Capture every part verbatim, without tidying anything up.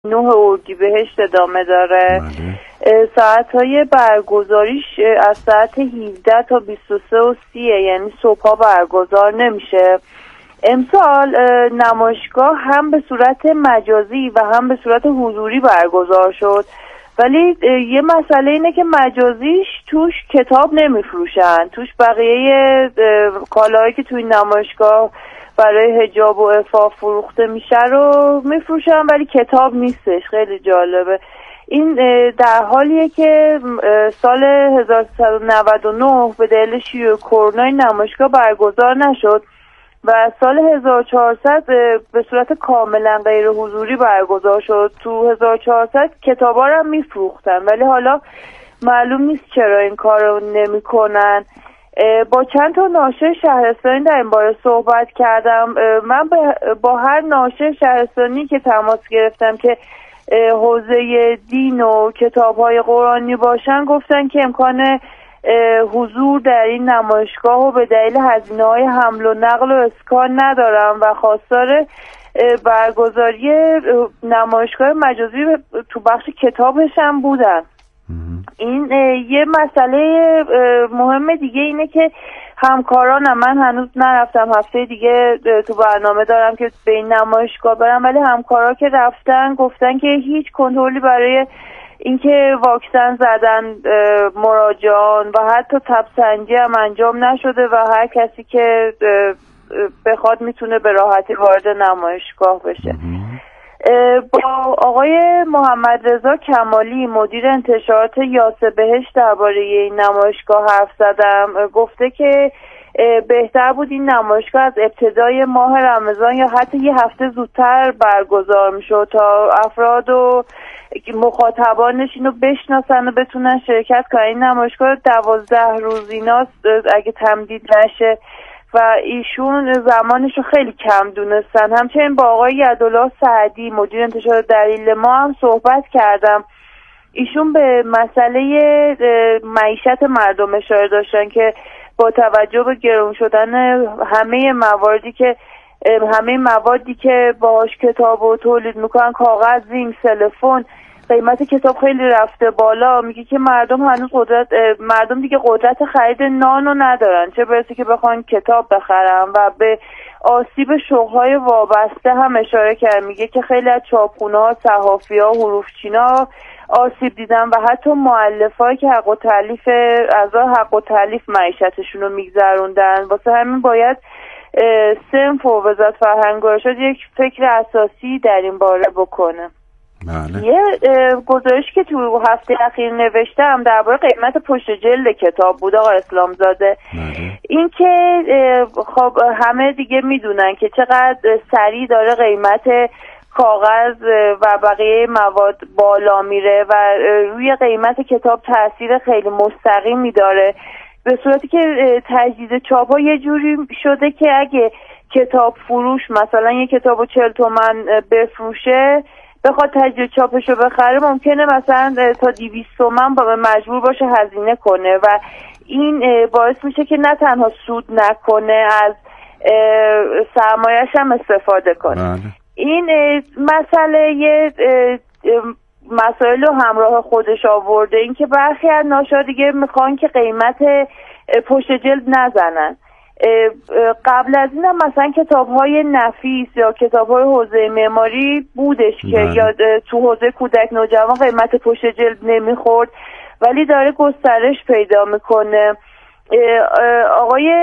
نه اردیبهشت ادامه داره. ساعت‌های برگزاریش از ساعت هفده تا بیست و سه و سی، یعنی صبح‌ها برگزار نمیشه. امسال نمایشگاه هم به صورت مجازی و هم به صورت حضوری برگزار شد، ولی یه مسئله اینه که مجازیش توش کتاب نمیفروشن، توش بقیه کالاهایی که توی نمایشگاه برای حجاب و عفاف فروخته میشه رو میفروشن، ولی کتاب نیستش. خیلی جالبه. این در حالیه که سال هزار و سیصد و نود و نه به دلیل شیوع کرونا نمایشگاه برگزار نشد و سال هزار و چهارصد به صورت کاملا غیر حضوری برگزار شد. تو هزار و چهارصد کتابا رو هم میفروختن، ولی حالا معلوم نیست چرا این کار رو نمی کنن. با چند تا ناشر شهرستانی در این باره صحبت کردم. من با هر ناشر شهرستانی که تماس گرفتم که حوزه دین و کتاب‌های قرآنی باشن، گفتن که امکان حضور در این نمایشگاه و به دلیل هزینه‌های حمل و نقل و اسکان ندارم و خواستار برگزاری نمایشگاه مجازی تو بخش کتابش هم بودن. این یه مسئله مهم دیگه اینه که همکارانم، من هنوز نرفتم، هفته دیگه تو برنامه دارم که به این نمایشگاه برم، ولی همکارا که رفتن گفتن که هیچ کنترلی برای اینکه واکسن زدن مراجعان و حتی تب‌سنجی هم انجام نشده و هر کسی که بخواد میتونه به راحتی وارد نمایشگاه بشه. با آقای محمد رضا کمالی مدیر انتشارات یاسه بهشت درباره این نمایشگاه حرف زدم. گفته که بهتر بود این نمایشگاه از ابتدای ماه رمضان یا حتی یه هفته زودتر برگزار میشد تا افراد و مخاطبانش اینو بشناسن و بتونن شرکت کنن. این نمایشگاه دوازده روزیناست اگه تمدید نشه و ایشون زمانشو خیلی کم دونستن. همچنین با آقای یدالله سعدی مدیر انتشارات دلیل ما هم صحبت کردم. ایشون به مسئله معیشت مردم اشاره داشتن که با توجه به گرون شدن همه مواردی که همه موادی که باهاش کتابو تولید میکنن، کاغذ، زینک، تلفن، قیمت کتاب خیلی رفته بالا. میگه که مردم هنوز قدرت مردم دیگه قدرت خرید نانو ندارن، چه برسه که بخوان کتاب بخرن. و به آسیب شغل‌های وابسته هم اشاره کرد. میگه که خیلی از چاپخونه‌ها، صحافی‌ها، حروفچینا آسیب دیدن و حتی مؤلفه‌ای که حق التألیف از حق التألیف معیشتشون رو میگذروندن. واسه همین باید صنف و وزارت فرهنگ و ارشاد یک فکر اساسی در این باره بکنه. بله. یه گزارش که تو هفته اخیر نوشتم درباره قیمت پشت جلد کتاب بود آقای اسلامزاده. بله. این که خب همه دیگه میدونن که چقدر سریع داره قیمت کاغذ و بقیه مواد بالا میره و روی قیمت کتاب تاثیر خیلی مستقیمی داره، به صورتی که تجدید چاپ ها یه جوری شده که اگه کتاب فروش مثلا یه کتابو چهل تومن بفروشه، بخواد تجدید چاپشو بخره ممکنه مثلا تا دویست تومن با مجبور باشه هزینه کنه و این باعث میشه که نه تنها سود نکنه، از سرمایه‌اش هم استفاده کنه. بله. این مسئله یه مسائل رو همراه خودش آورده، این که برخی از ناشرا دیگه میخوان که قیمت پشت جلد نزنن. قبل از این هم مثلا کتاب‌های نفیس یا کتاب‌های حوزه معماری بودش که بله. یا تو حوزه کودک نوجوان قیمت پشت جلد نمیخورد، ولی داره گسترش پیدا میکنه. آقای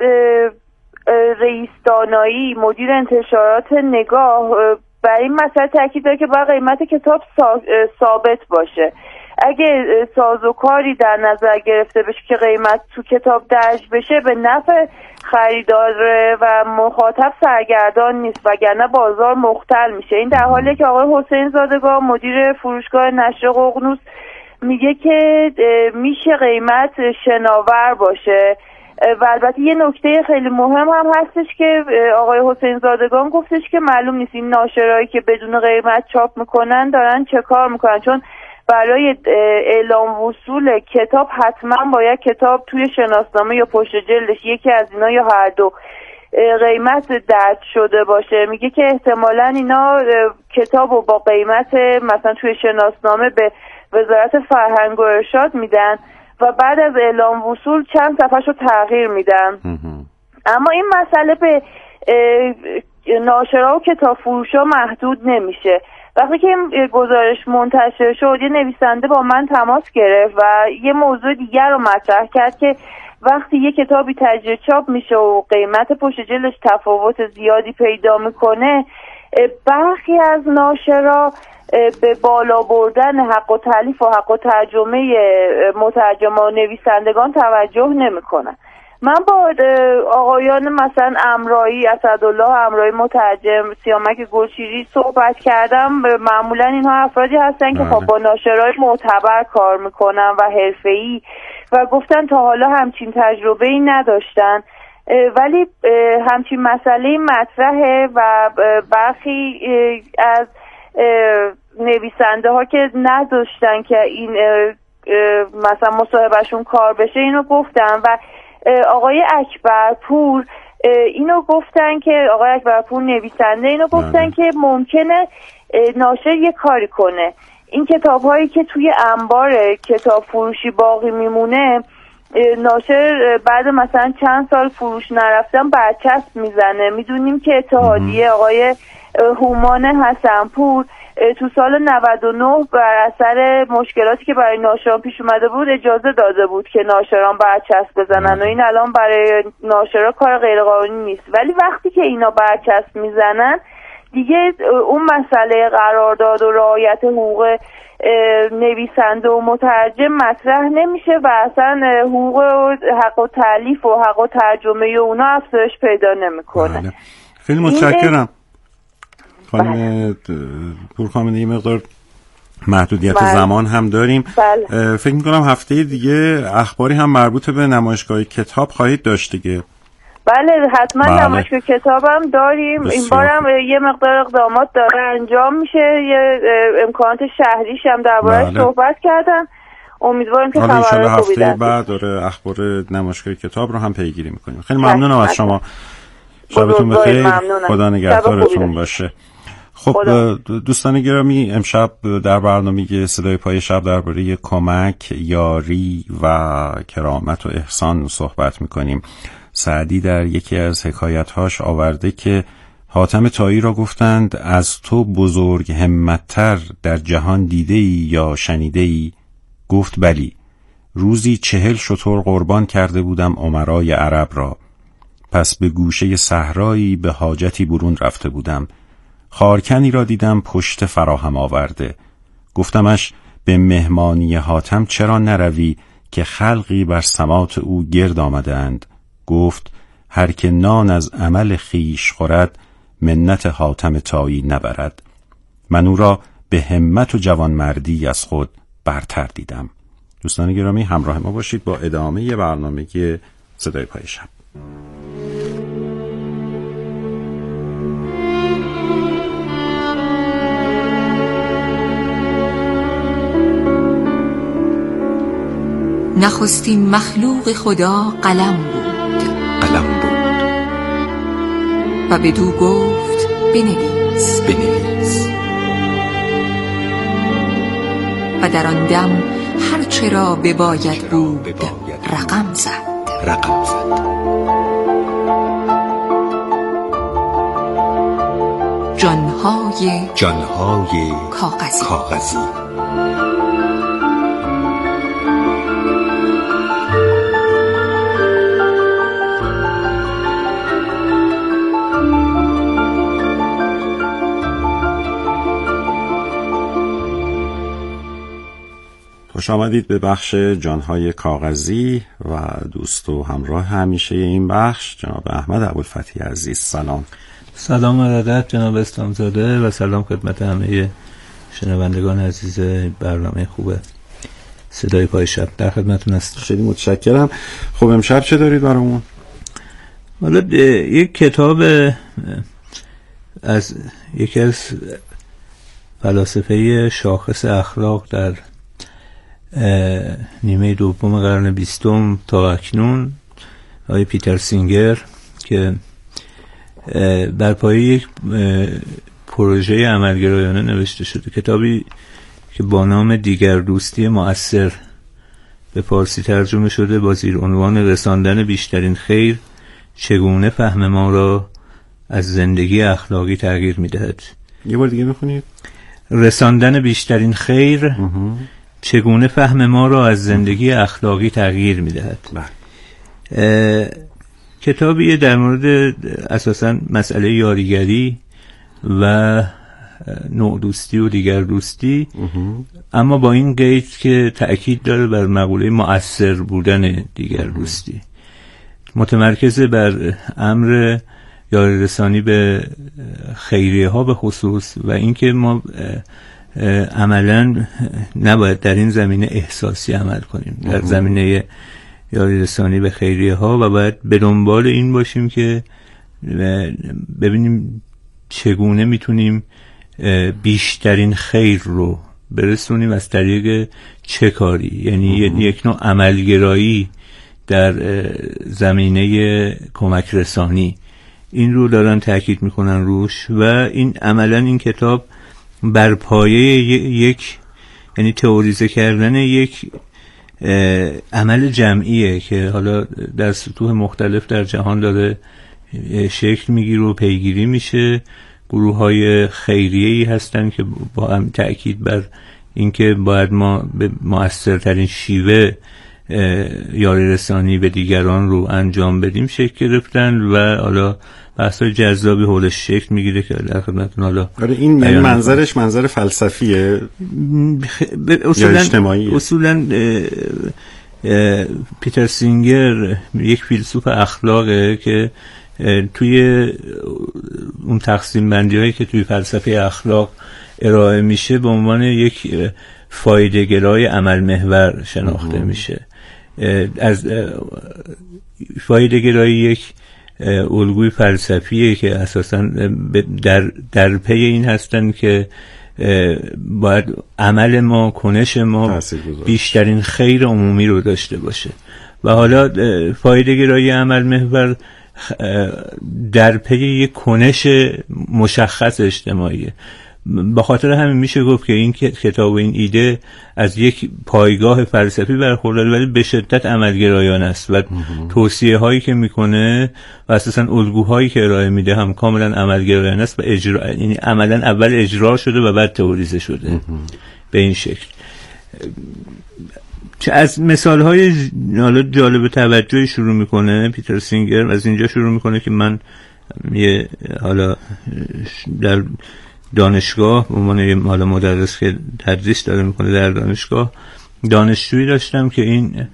رئیس دانایی مدیر انتشارات نگاه بر این مسئله تاکید داره که باید قیمت کتاب ثابت باشه. اگه سازوکاری در نظر گرفته بشه که قیمت تو کتاب درج بشه، به نفع خریدار و مخاطب سرگردان نیست، وگرنه بازار مختل میشه. این در حالیه که آقای حسین زادگان مدیر فروشگاه نشر ققنوس میگه که میشه قیمت شناور باشه. و البته یه نکته خیلی مهم هم هستش که آقای حسین زادگان گفتش که معلوم نیست این ناشرایی که بدون قیمت چاپ میکنن دارن چه کار میکنن، چون برای اعلام وصول کتاب حتما باید کتاب توی شناسنامه یا پشت جلدش یکی از اینا یا هر دو قیمت درج شده باشه. میگه که احتمالاً اینا کتابو با قیمت مثلا توی شناسنامه به وزارت فرهنگ و ارشاد میدن و بعد از اعلام وصول چند صفحه‌شو تغییر میدن. اما این مسئله به ناشرا و کتاب فروشا محدود نمیشه. وقتی که این گزارش منتشر شد یه نویسنده با من تماس گرفت و یه موضوع دیگر رو مطرح کرد که وقتی یه کتابی تجدید چاپ میشه و قیمت پشت جلدش تفاوت زیادی پیدا میکنه، برخی از ناشرا به بالا بردن حق و تالیف و حق و ترجمه مترجمان و نویسندگان توجه نمیکنن. من با آقایان مثلا امرایی، اسدالله امرایی مترجم، سیامک گلشیری صحبت کردم. معمولا اینها افرادی هستن که خب با ناشرای معتبر کار میکنن و حرفه‌ای و گفتن تا حالا همچین تجربه‌ای نداشتن، ولی همچین مسئله مطرحه و برخی از نویسنده ها که نداشتن که این مثلا مصاحبهشون کار بشه اینو گفتن و آقای اکبرپور اینو گفتن که آقای اکبرپور نویسنده اینو گفتن که ممکنه ناشر یه کاری کنه، این کتاب هایی که توی انبار کتاب فروشی باقی میمونه ناشر بعد مثلا چند سال فروش نرفتن برچسب میزنه. میدونیم که اتحادیه آقای هومان حسنپور تو سال نود و نه بر اثر مشکلاتی که برای ناشران پیش اومده بود اجازه داده بود که ناشران برچسب بزنن و این الان برای ناشران کار غیرقانونی نیست، ولی وقتی که اینا برچسب میزنن دیگه اون مسئله قرارداد و رعایت حقوق نویسنده و مترجم مطرح نمیشه و اصلا حقوق و حق و تالیف و حق و ترجمه و اونا افزایش پیدا نمیکنه. بله. خیلی متشکرم خانم پورکامنی. یه مقدار محدودیت بله. زمان هم داریم. بله. فکر میکنم هفته دیگه اخباری هم مربوط به نمایشگاه کتاب خواهید داشت دیگه. بله حتما بله. نمایشگاه کتابم داریم. بسیار. این بارم یه مقدار اقدامات داره انجام میشه، یه امکانات شهریش هم درباره‌اش بله. صحبت کردن. امیدوارم که خبرهای خوبی هفته داشته بعد داره اخبار نمایشگاه کتاب رو هم پیگیری میکنیم. خیلی ممنونم از شما. شبتون بخیر. خدا نگهدارتون باشه. خب دوستان گرامی، امشب در برنامه صدای پای شب درباره کمک، یاری و کرامت و احسان صحبت میکنیم. سعدی در یکی از حکایت‌هاش آورده که حاتم طایی را گفتند از تو بزرگ همت‌تر در جهان دیده‌ای یا شنیده‌ای؟ گفت بلی، روزی چهل شتر قربان کرده بودم امرای عرب را. پس به گوشه صحرایی به حاجتی برون رفته بودم. خارکنی را دیدم پشت فراهم آورده. گفتمش به مهمانی حاتم چرا نروی که خلقی بر سماط او گرد آمدند؟ گفت هر که نان از عمل خیش خورد منت حاتم طایی نبرد. من او را به همت و جوانمردی از خود برتر دیدم. دوستان گرامی، همراه ما باشید با ادامه برنامه صدای پای شب. نخستین مخلوق خدا قلم بود قلم بود و بدو گفت بنویس بنویس و در آن دم هر چرا بباید بود رقم زد رقم زد جانهای جانهای کاغذی کاغذی خوش آمدید به بخش جانهای کاغذی و دوست و همراه همیشه این بخش جناب احمد ابوالفتحی عزیز. سلام. سلام و ارادت جناب اسلامزاده و سلام خدمت همه شنوندگان عزیز برنامه خوبه صدای پای شب. در خدمتتون هستم. خیلی متشکرم. خب امشب چه دارید برامون؟ حالا یک کتاب از یکی از فلاسفه شاخص اخلاق در نیمه دوم قرن بیستم تا اکنون، آقای پیتر سینگر، که بر پایه یک پروژه عملگرایانه نوشته شده. کتابی که با نام دیگر دوستی مؤثر به فارسی ترجمه شده با زیر عنوان رساندن بیشترین خیر چگونه فهم ما را از زندگی اخلاقی تغییر می‌دهد. یه بار دیگه بخونید. رساندن بیشترین خیر چگونه فهم ما را از زندگی اخلاقی تغییر می‌دهد. کتابی در مورد اساساً مسئله یاریگری و نوع دوستی و دیگر دوستی، اما با این قید که تأکید داره بر مقوله مؤثر بودن دیگر دوستی، متمرکز بر امر یاری رسانی به خیریه ها به خصوص و اینکه ما عملاً نباید در این زمینه احساسی عمل کنیم، در زمینه یاری رسانی به خیریه ها، و باید به دنبال این باشیم که ببینیم چگونه میتونیم بیشترین خیر رو برسونیم از طریق چه کاری، یعنی یک نوع عملگرایی در زمینه کمک رسانی. این رو دارن تاکید میکنن روش و این عملا این کتاب بر پایه یک، یعنی تئوریزه کردن یک عمل جمعیه که حالا در سطوح مختلف در جهان داره شکل میگیره و پیگیری میشه. گروه های خیریه‌ای هستن که با هم تأکید بر اینکه باید ما به مؤثرترین شیوه یاری رسانی به دیگران رو انجام بدیم شکل گرفتن و حالا بحث‌های جذابی حولش شکل میگیره که در خدمتتون حالا. آره این منظرش منظر فلسفیه یا اجتماعیه؟ اصولاً پیتر سینگر یک فیلسوف اخلاقه که توی اون تقسیم بندی هایی که توی فلسفه اخلاق ارائه میشه به عنوان یک فایده گرای عمل محور شناخته میشه. از فایده گرایی یک الگوی فلسفیه که اساساً در در پی این هستن که باید عمل ما، کنش ما بیشترین خیر عمومی رو داشته باشه و حالا فایده گرایی عمل محور در پی یک کنش مشخص اجتماعیه. به خاطر همین میشه گفت که این کتاب و این ایده از یک پایگاه فلسفی برخورداره ولی به شدت عملگرایانه است و توصیه هایی که میکنه و اساسا الگوهایی که ارائه میده هم کاملا عملگرایانه است و اجرا، یعنی عملا اول اجرا شده و بعد تئوریزه شده به این شکل. چه از مثال های حالا جالب توجهی شروع میکنه پیتر سینگر. از اینجا شروع میکنه که من یه حالا در دانشگاه به عنوان یه حالا مدرس که تدریس داره میکنه در دانشگاه، دانشجویی داشتم که این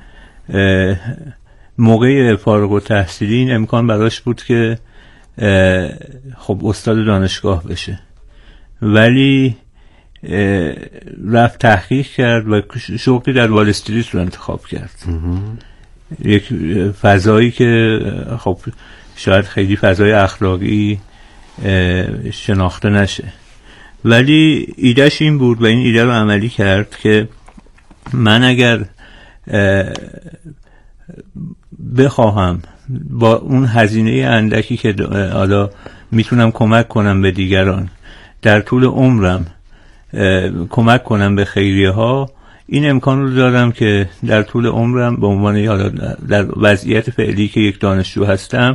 موقع فارغ التحصیلی این امکان براش بود که خب استاد دانشگاه بشه، ولی رفت تحقیق کرد و شغلی در وال استریت رو انتخاب کرد. یک فضایی که خب شاید خیلی فضای اخلاقی شناخته نشه، ولی ایدهش این بود و این ایده رو عملی کرد که من اگر بخواهم با اون هزینه اندکی که حالا میتونم کمک کنم به دیگران در طول عمرم کمک کنم به خیریه ها، این امکان رو دارم که در طول عمرم به عنوان حالا در وضعیت فعلی که یک دانشجو هستم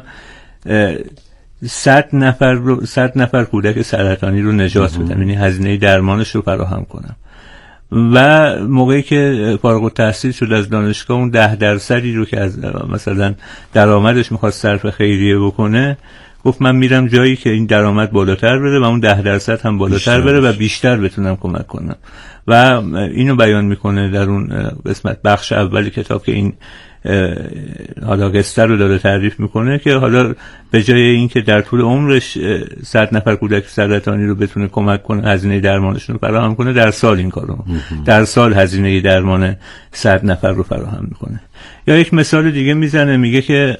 صد نفر رو صد نفر کودک سرطانی رو نجات بدم، یعنی هزینه درمانش رو فراهم کنم. و موقعی که فارغ التحصیل شد از دانشگاه اون ده درصدی رو که از مثلا درآمدش میخواد صرف خیریه بکنه گفت من میرم جایی که این درآمد بالاتر بره و اون ده درصد هم بالاتر بره و بیشتر بتونم کمک کنم. و اینو بیان میکنه در اون قسمت بخش اولی کتاب که این حالا قصه رو داره تعریف میکنه که حالا به جای این که در طول عمرش صد نفر کودک سرطانی رو بتونه کمک کنه، هزینه درمانشون رو فراهم کنه، در سال این کارو در سال هزینه درمان صد نفر رو فراهم میکنه. یا یک مثال دیگه میزنه، میگه که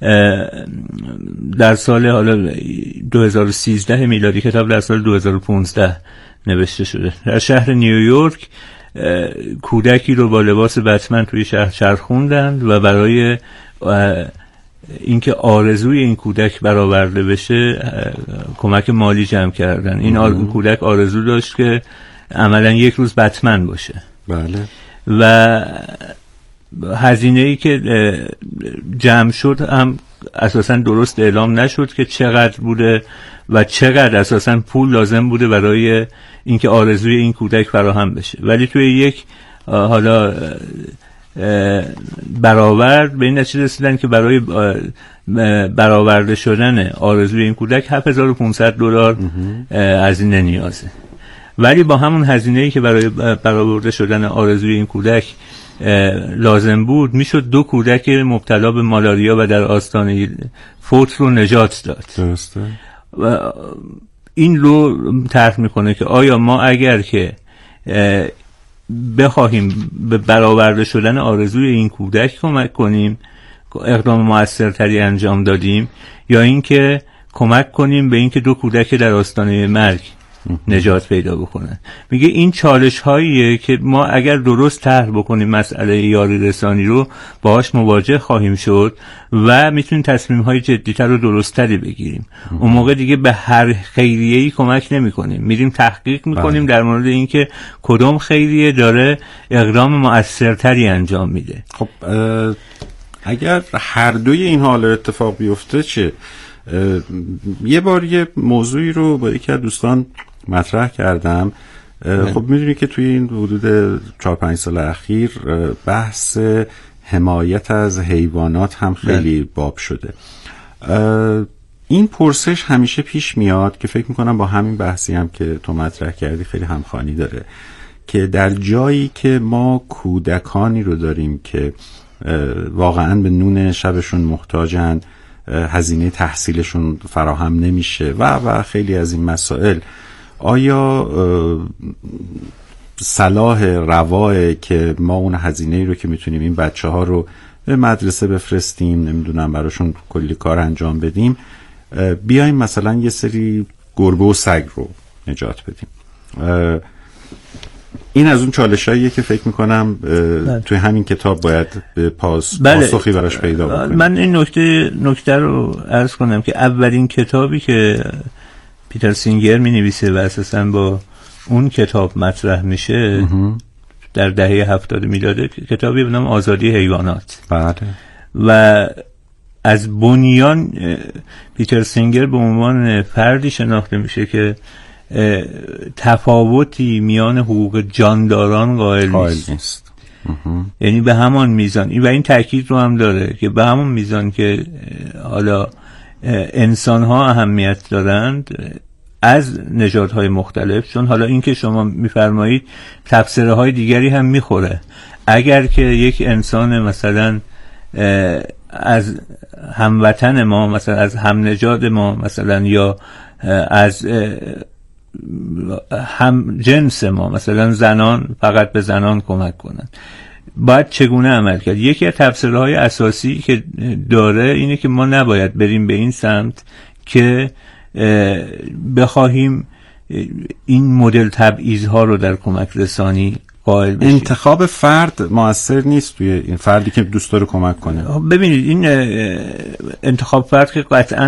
در سال حالا دو هزار و سیزده میلادی، کتاب در سال دو هزار و پانزده نوشته شده، در شهر نیویورک کودکی رو با لباس بتمن توی شهر چرخوندند و برای اینکه آرزوی این کودک برآورده بشه کمک مالی جمع کردن. این آر... کودک آرزو داشت که عملا یک روز بتمن باشه. بله. و هزینه ای که جمع شد هم اساسا درست اعلام نشد که چقدر بوده و چقدر اساسا پول لازم بوده برای اینکه آرزوی این کودک فراهم بشه. ولی توی یک حالا برآورد به این نتیجه رسیدن که برای برآورده شدن آرزوی این کودک هفت هزار و پانصد دلار هزینه نیازه. ولی با همون هزینه‌ای که برای برآورده شدن آرزوی این کودک لازم بود میشد دو کودک مبتلا به مالاریا و در آستانه فوت رو نجات داد. درسته. این رو طرح میکنه که آیا ما اگر که بخواهیم به برآورده شدن آرزوی این کودک کمک کنیم اقدام موثرتری انجام دادیم، یا اینکه کمک کنیم به اینکه دو کودک در آستانه مرگ نجات پیدا بکنن. میگه این چالش هاییه که ما اگر درست طرح بکنیم مسئله یاری رسانی رو باهاش مواجه خواهیم شد و میتونیم تصمیم های جدی‌تر و درست‌تری بگیریم. اون موقع دیگه به هر خیریه‌ای کمک نمی‌کنیم، میریم تحقیق می‌کنیم در مورد اینکه کدوم خیریه داره اقدام مؤثرتری انجام میده. خب اگر هر دوی این حال اتفاق بیفته چه؟ یه بار یه موضوعی رو با یکی از دوستان مطرح کردم. خب میدونی که توی این حدود چهار پنج سال اخیر بحث حمایت از حیوانات هم خیلی باب شده. این پرسش همیشه پیش میاد که فکر میکنم با همین بحثی هم که تو مطرح کردی خیلی همخوانی داره، که در جایی که ما کودکانی رو داریم که واقعا به نون شبشون محتاجن، هزینه تحصیلشون فراهم نمیشه و و خیلی از این مسائل، آیا صلاح رواه که ما اون هزینه رو که میتونیم این بچه ها رو به مدرسه بفرستیم، نمیدونم براشون کلی کار انجام بدیم، بیایم مثلا یه سری گربه و سگ رو نجات بدیم؟ این از اون چالشاییه که فکر میکنم توی همین کتاب باید به پاس بله. پاسخی براش پیدا بکنیم. من این نکته نکته رو عرض کنم که اولین کتابی که پیتر سینگر می نویسه و اساساً با اون کتاب مطرح میشه در دهه هفتاد میلاده، کتابی به نام آزادی حیوانات. بله. و از بنیان پیتر سینگر به عنوان فردی شناخته میشه که تفاوتی میان حقوق جانداران قائل نیست. یعنی به همان میزان، و این تاکید رو هم داره که به همون میزان که حالا انسان ها اهمیت دارند از نژادهای مختلف، چون حالا این که شما میفرمایید تفسیرهای های دیگری هم میخوره. اگر که یک انسان مثلا از هموطن ما، مثلا از هم نژاد ما مثلا، یا از هم جنس ما مثلا زنان، فقط به زنان کمک کنن، باید چگونه عمل کرد؟ یکی از تفسیرهای اساسی که داره اینه که ما نباید بریم به این سمت که بخواهیم این مدل تبعیض‌ها رو در کمک رسانی قائل بشیم. انتخاب فرد موثر نیست توی این فردی که دوست داره کمک کنه. ببینید این انتخاب فرد که قطعاً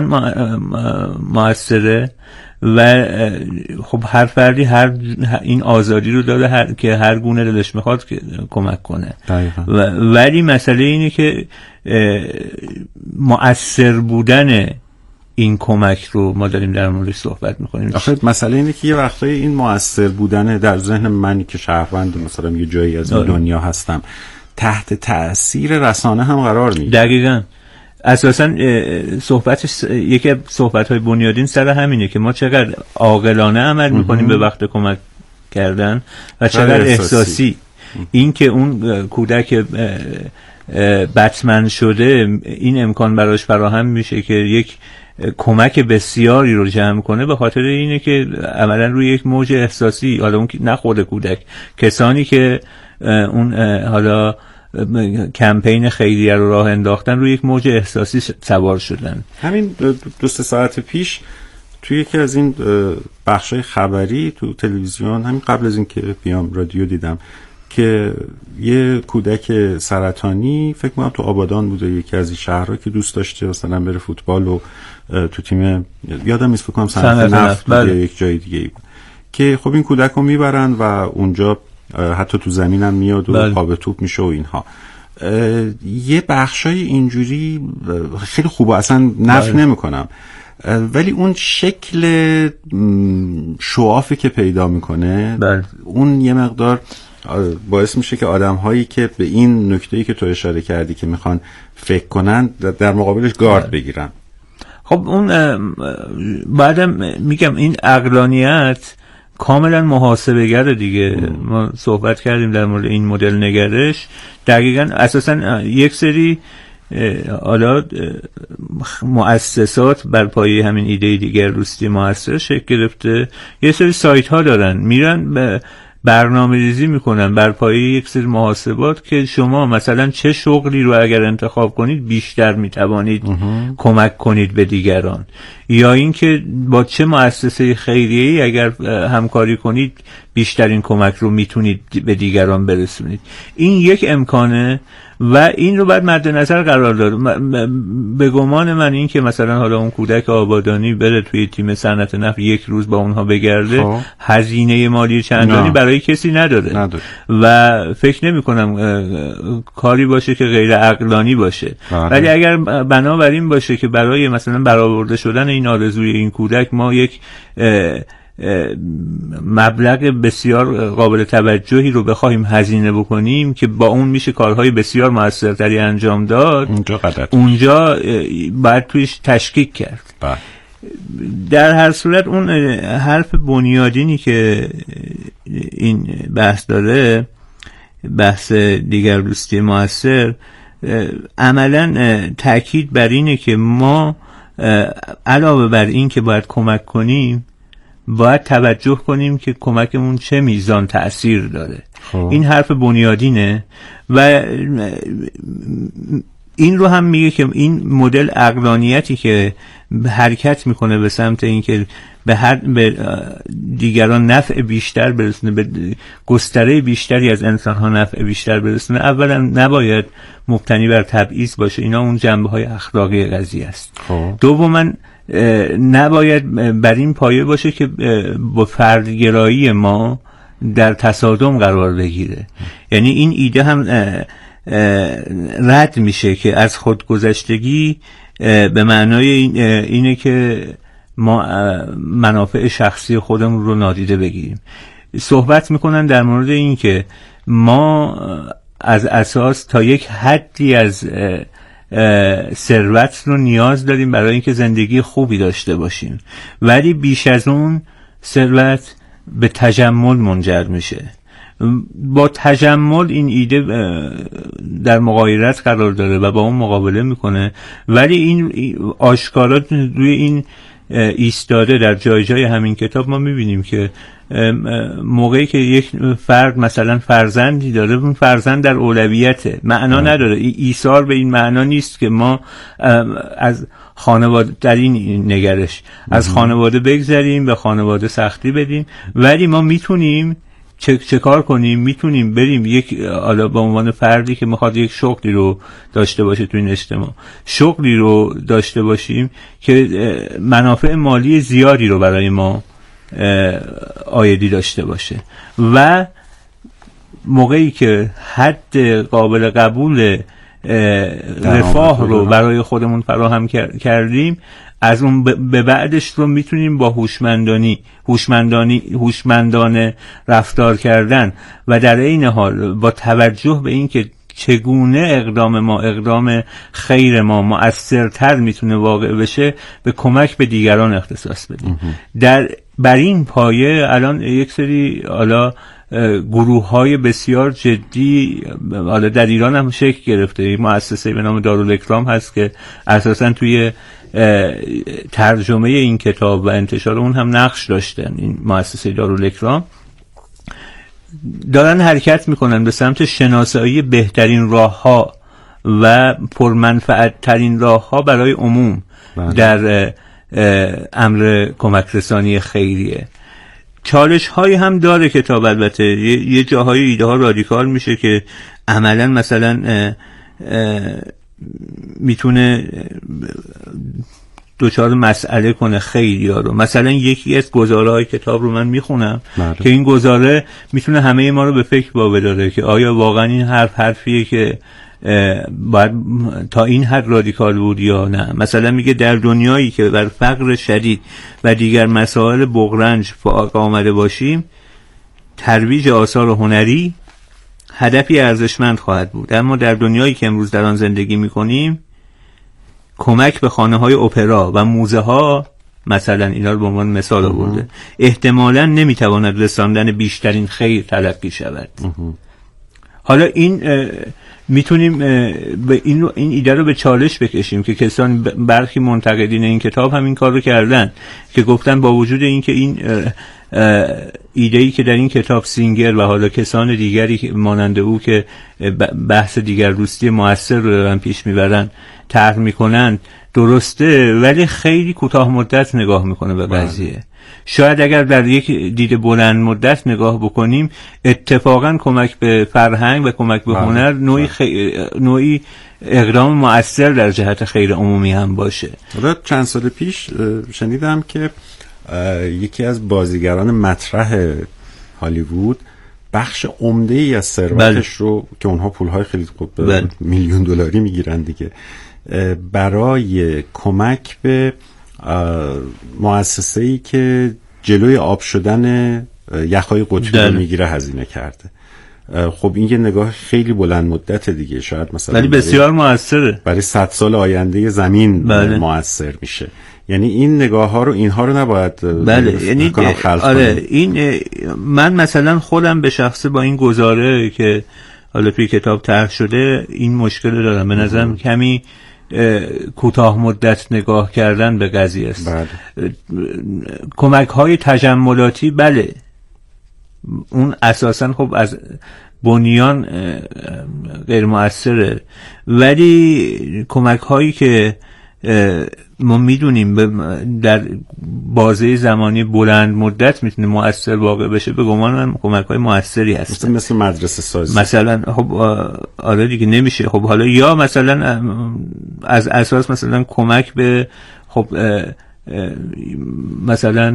موثره و خب هر فردی هر این آزادی رو داره هر که هر گونه دلش میخواد کمک کنه. و ولی مسئله اینه که مؤثر بودن این کمک رو ما داریم در موردش صحبت میکنیم. آخه مسئله اینه که یه وقتایی این مؤثر بودن در ذهن منی که شهروند مثلا یه جایی از این دنیا هستم تحت تأثیر رسانه هم قرار میگیره. دقیقاً. اساساً صحبتش یکی از صحبت‌های بنیادین سر همینه که ما چقدر عاقلانه عمل میکنیم به وقت کمک کردن و چقدر احساسی, احساسی. این که اون کودک بتمن شده این امکان براش فراهم میشه که یک کمک بسیاری رو جمع کنه به خاطر اینه که عملا روی یک موج احساسی، حالا اون نه خود کودک، کسانی که اون حالا کمپین خیریه رو راه انداختن روی یک موج احساسی سوار شدن. همین دو سه ساعت پیش توی یکی از این بخشای خبری تو تلویزیون، همین قبل از این که بیام رادیو، دیدم که یه کودک سرطانی فکر کنم تو آبادان بوده، یکی از این شهرها، که دوست داشته مثلا بره فوتبال و تو تیم، یادم نیست فکر کنم صنعت نفت یا یک جای دیگه ای بود، که خب این کودک رو میبرن و اونجا حتی تو زمین هم میاد و پا به توپ میشه و اینها. یه بخشای اینجوری خیلی خوبه، اصلا نفی نمیکنم، ولی اون شکل شوافی که پیدا میکنه بله. اون یه مقدار باعث میشه که آدم هایی که به این نکته‌ای که تو اشاره کردی که میخوان فکر کنن در مقابلش گارد بله. بگیرن. خب اون بعدم میگم این عقلانیت کاملا محاسبه گره دیگه. ام. ما صحبت کردیم در مورد این مدل نگرش، دقیقاً اساساً یک سری حالا مؤسسات بر پایه همین ایده دیگر روستی موثر شکل گرفته، یه سری سایت ها دارن، میرن به برنامه ریزی میکنن بر پایه یک سری محاسبات که شما مثلا چه شغلی رو اگر انتخاب کنید بیشتر میتوانید کمک کنید به دیگران، یا اینکه با چه مؤسسه خیریه‌ای اگر همکاری کنید بیشترین کمک رو میتونید به دیگران برسونید. این یک امکانه و این رو باید مد نظر قرار داد. به گمان من این که مثلا حالا اون کودک آبادانی بره توی تیم صنعت نفت یک روز با اونها بگرده خب. هزینه مالی چندانی نه. برای کسی نداره, نداره. و فکر نمی کنم کاری باشه که غیر عقلانی باشه. ولی اگر بنابراین باشه که برای مثلا برآورده شدن این آرزوی این کودک ما یک مبلغ بسیار قابل توجهی رو بخوایم هزینه بکنیم که با اون میشه کارهای بسیار موثرتری انجام داد، اونجا غلط، اونجا باید تویش تشکیک کرد. با. در هر صورت اون حرف بنیادینی که این بحث داره، بحث دیگردوستی موثر، عملاً تاکید بر اینه که ما علاوه بر این که باید کمک کنیم باید توجه کنیم که کمکمون چه میزان تأثیر داره. خوب. این حرف بنیادینه و این رو هم میگه که این مدل عقلانیتی که حرکت میکنه به سمت این که به هر به دیگران نفع بیشتر برسونه، به گستره بیشتری از انسان‌ها نفع بیشتر برسونه، اولا نباید مبتنی بر تبعیض باشه. اینا اون جنبه‌های اخلاقی قضیه است. دوما نباید بر این پایه باشه که با فردگرایی ما در تصادم قرار بگیره. یعنی این ایده هم رد میشه که از خودگذشتگی به معنای اینه که ما منافع شخصی خودمون رو نادیده بگیریم. صحبت میکنن در مورد این که ما از اساس تا یک حدی از ثروت رو نیاز داریم برای اینکه زندگی خوبی داشته باشیم، ولی بیش از اون ثروت به تجمل منجر میشه. با تجمل این ایده در مغایرت قرار داره و با اون مقابله میکنه، ولی این آشکارات روی این ایستاده. در جای جای همین کتاب ما میبینیم که موقعی که یک فرد مثلا فرزندی داره، اون فرزند در اولویته، معنا نداره. ایثار به این معنا نیست که ما از خانواده، در این نگرش از خانواده بگذریم، به خانواده سختی بدیم، ولی ما میتونیم چه, چه کار کنیم؟ میتونیم بریم یک، حالا به عنوان فردی که میخواد یک شغلی رو داشته باشه تو این اجتماع، شغلی رو داشته باشیم که منافع مالی زیادی رو برای ما آیدی داشته باشه و موقعی که حد قابل قبول رفاه رو برای خودمون فراهم کردیم، از اون به بعدش رو میتونیم با هوشمندانی هوشمندانی هوشمندانه رفتار کردن و در این حال با توجه به این که چگونه اقدام ما، اقدام خیر ما مؤثرتر میتونه واقع بشه، به کمک به دیگران اختصاص بدیم. در بر این پایه الان یک سری حالا گروه های بسیار جدی حالا در ایران هم شکل گرفته. یک مؤسسه به نام دارالاکرام هست که اساساً توی ترجمه این کتاب و انتشار اون هم نقش داشتن. این مؤسسه دارالاکرام دارن حرکت میکنن به سمت شناسایی بهترین راه ها و پرمنفعت ترین راه ها برای عموم بله. در امر کمک رسانی خیریه. چالش هایی هم داره کتاب. البته یه, یه جاهای ایده ها رادیکال میشه که عملا مثلا اه اه میتونه دوچار مسئله کنه خیلی ها رو. مثلا یکی از گزاره های کتاب رو من میخونم که این گزاره میتونه همه ما رو به فکر واوداره که آیا واقعا این حرف حرفیه که باید تا این حد رادیکال بود یا نه. مثلا میگه در دنیایی که بر فقر شدید و دیگر مسائل بغرنج فائق آمده باشیم، ترویج آثار هنری هدفی ارزشمند خواهد بود، اما در دنیایی که امروز در آن زندگی میکنیم کمک به خانه‌های اپرا و موزه ها، مثلا اینا رو به عنوان مثال آورده، احتمالاً نمیتواند رساندن بیشترین خیر تلقی شود. حالا این میتونیم به این این ایده رو به چالش بکشیم که کسان برخی منتقدین این کتاب هم این کار رو کردن که گفتن با وجود اینکه این ایده‌ای که در این کتاب سینگر و حالا کسان دیگری مانند او که بحث دیگر دوستی موثر رو دارن پیش میبرن طرح میکنن درسته، ولی خیلی کوتاه مدت نگاه میکنه به قضیه. شاید اگر در یک دید بلند مدت نگاه بکنیم اتفاقا کمک به فرهنگ و کمک به هنر نوعی, خی... نوعی اقدام مؤثر در جهت خیر عمومی هم باشه. چند سال پیش شنیدم که یکی از بازیگران مطرح هالیوود بخش عمده ای از ثروتش رو که اونها پولهای خیلی خوب میلیون دلاری میگیرن دیگه، برای کمک به مؤسسه‌ای که جلوی آب شدن یخهای قطبی رو میگیره هزینه کرده. خب این یه نگاه خیلی بلند مدت دیگه، شاید مثلا ولی بسیار موثره، برای صد سال آینده زمین بله. موثر میشه. یعنی این نگاه ها رو اینها رو نباید بله یعنی آره این من مثلا خودم به شخصه با این گزاره که حالا توی کتاب طرح شده این مشکل دارم. به نظرم کمی کوتاه مدت نگاه کردن به قضیه است. بله. کمک های تجملاتی بله اون اساسا خب از بنیان غیر مؤثره، ولی کمک هایی که ما میدونیم در بازه زمانی بلند مدت میتونه مؤثر واقع بشه، به گمان من کمک های مؤثری هست، مثل مدرسه سازی مثلا. خب آره دیگه نمیشه. خب حالا یا مثلا از اساس مثلا کمک به خب مثلا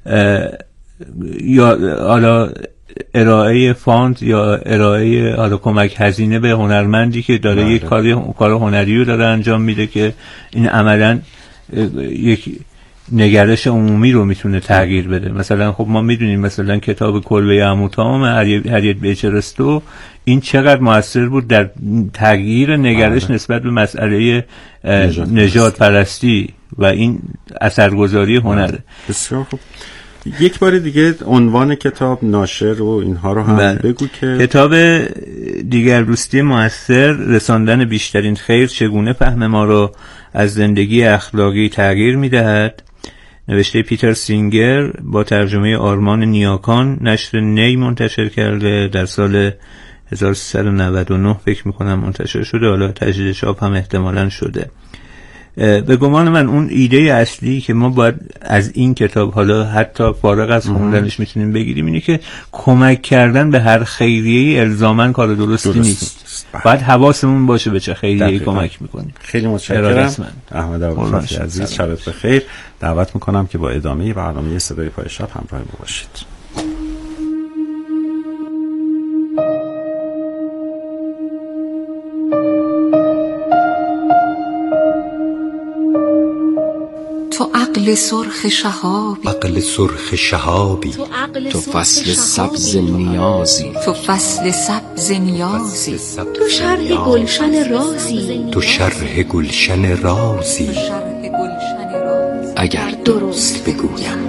یا حالا ارائه فاند یا ارائه حالا کمک هزینه به هنرمندی که داره یک کاری کار هنری رو داره انجام میده که این عملاً یک نگرش عمومی رو میتونه تغییر بده. مثلا خب ما میدونیم مثلا کتاب کلبه عموتام هریت بیچرستو این چقدر موثر بود در تغییر نگرش آه. نسبت به مسئله نژاد پرستی و این اثرگذاری هنره. بسیار خوب. یک بار دیگه عنوان کتاب، ناشر و اینها رو هم بله. بگو که کتاب دیگر دوستی موثر، رساندن بیشترین خیر چگونه فهم ما رو از زندگی اخلاقی تغییر میدهد، نوشته پیتر سینگر با ترجمه آرمان نیاکان، نشر نی منتشر کرده، در سال هزار و سیصد و نود و نه فکر میکنم منتشر شده، حالا تجدید چاپ هم احتمالاً شده. به گمان من اون ایده اصلی که ما باید از این کتاب حالا حتی فارغ از خوندنش میتونیم بگیریم اینه که کمک کردن به هر خیریه الزاماً کار درستی درست. نیست. باید حواسمون باشه به چه خیریه کمک میکنیم. خیلی متشکرم احمد ابوالفتح عزیز، شبت بخیر. دعوت میکنم که با ادامه برنامه صدای پای شب همراه ما باشید. تو عقل سرخ شهابی، عقل سرخ شهابی، تو فصل سبز نیازی، تو فصل سبز نیازی، تو شرح گلشن رازی، تو شرح گلشن رازی. اگر درست بگویم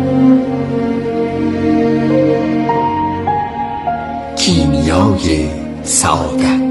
کیمیای سعادت.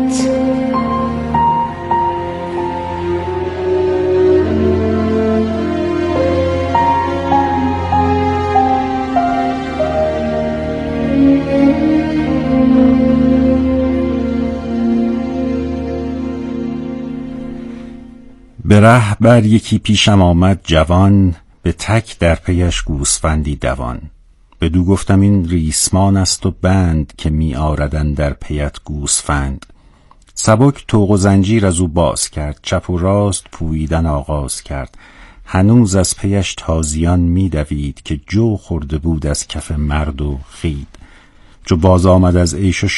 به ره بر یکی پیشم آمد جوان، به تک در پیش گوسفندی دوان. بدو گفتم این ریسمان است و بند که می آردن در پیت گوسفند. سبک طوق و زنجیر از او باز کرد، چپ و راست پوییدن آغاز کرد. هنوز از پیش تازیان می دوید که جو خورده بود از کف مرد و خید. جو باز آمد از عیش و